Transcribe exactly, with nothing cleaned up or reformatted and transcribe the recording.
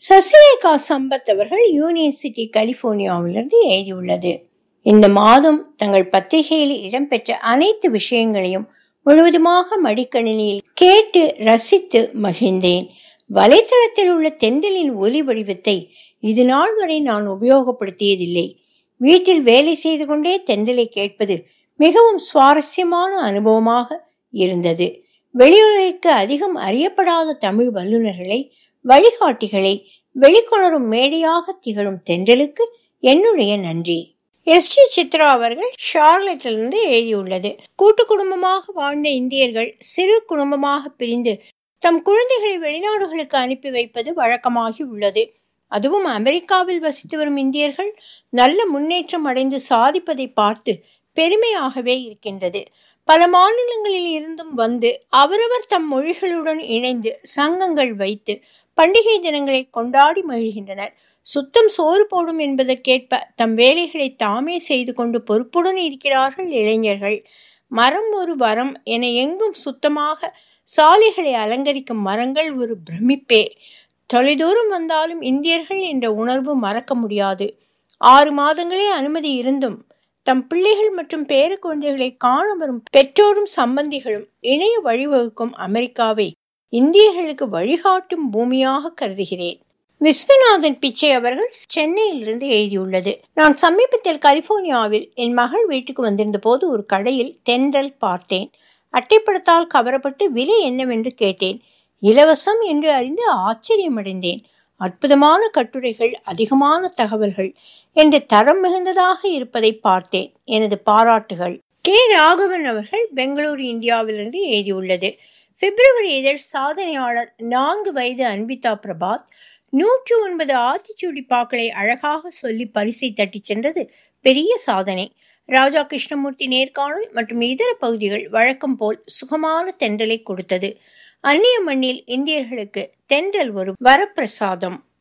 சசிரேகா சம்பத் அவர்கள் union city கலிபோர்னியாவிலிருந்து எழுதியுள்ளது. இந்த மாதம் தங்கள் பத்திரிகையில் இடம்பெற்ற அனைத்து விஷயங்களையும் முழுவதுமாக மடிக்கணினியில் கேட்டு ரசித்து மகிழ்ந்தேன். வலைத்தளத்தில் உள்ள தென்றலின் ஒலி வடிவத்தை இது நாள் வரை நான் உபயோகப்படுத்தியதில்லை. வீட்டில் வேலை செய்து கொண்டே தென்றலை கேட்பது மிகவும் சுவாரஸ்யமான அனுபவமாக இருந்தது. வெளியுலகிற்கு அதிகம் அறியப்படாத தமிழ் வல்லுநர்களை, வழிகாட்டிகளை வெளிக்கொணரும் மேடையாக திகழும் தென்றலுக்கு என்னுடைய நன்றி. எஸ் டி சித்ரா அவர்கள் ஷார்லட்டிலிருந்து எழுதியுள்ளது. கூட்டு குடும்பமாக வாழ்ந்த இந்தியர்கள் சிறு குடும்பமாக பிரிந்து தம் குழந்தைகளை வெளிநாடுகளுக்கு அனுப்பி வைப்பது வழக்கமாகி உள்ளது. அதுவும் அமெரிக்காவில் வசித்து வரும் இந்தியர்கள் நல்ல முன்னேற்றம் அடைந்து சாதிப்பதை பார்த்து பெருமையாகவே இருக்கின்றது. பல மாநிலங்களில் இருந்தும் வந்து அவரவர் தம் மொழிகளுடன் இணைந்து சங்கங்கள் வைத்து பண்டிகை தினங்களை கொண்டாடி மகிழ்கின்றனர். சுத்தம் சோறு போடும் என்பதற்கேற்ப தம் வேலைகளை தாமே செய்து கொண்டு பொறுப்புடன் இருக்கிறார்கள் இளைஞர்கள். மரம் ஒரு வரம் என எங்கும் சுத்தமாக சாலைகளை அலங்கரிக்கும் மரங்கள் ஒரு பிரமிப்பே. தொலைதூரம் வந்தாலும் இந்தியர்கள் என்ற உணர்வு மறக்க முடியாது. ஆறு மாதங்களே அனுமதி இருந்தும் தம் பிள்ளைகள் மற்றும் பேர குழந்தைகளை காண வரும் பெற்றோரும் சம்பந்திகளும் இணைய வழிவகுக்கும் அமெரிக்காவை இந்தியர்களுக்கு வழிகாட்டும் பூமியாக கருதுகிறேன். விஸ்வநாதன் பிச்சை அவர்கள் சென்னையிலிருந்து எழுதியுள்ளது. நான் சமீபத்தில் கலிபோர்னியாவில் என் மகள் வீட்டுக்கு வந்திருந்த போது ஒரு கடையில் தென்றல் பார்த்தேன். அட்டைப்படத்தால் கவரப்பட்டு விலை என்னவென்று கேட்டேன். இலவசம் என்று அறிந்து ஆச்சரியமடைந்தேன். அற்புதமான கட்டுரைகள், அதிகமான தகவல்கள் என்று தரம் மிகுந்ததாக இருப்பதை பார்த்தேன். எனது பாராட்டுகள். கே ராகவன் அவர்கள் பெங்களூரு, இந்தியாவிலிருந்து எழுதியுள்ளது. பிப்ரவரி இதழ் சாதனையாளர் நான்கு வயது அன்பிதா பிரபாத் நூற்று ஒன்பது ஆத்திச்சூடி பாக்களை அழகாக சொல்லி பரிசை தட்டி சென்றது பெரிய சாதனை. ராஜா கிருஷ்ணமூர்த்தி நேர்காணல் மற்றும் இதர பகுதிகள் வழக்கம் போல் சுகமான தென்றலை கொடுத்தது. அந்நிய மண்ணில் இந்தியர்களுக்கு தென்றல் ஒரு வரப்பிரசாதம்.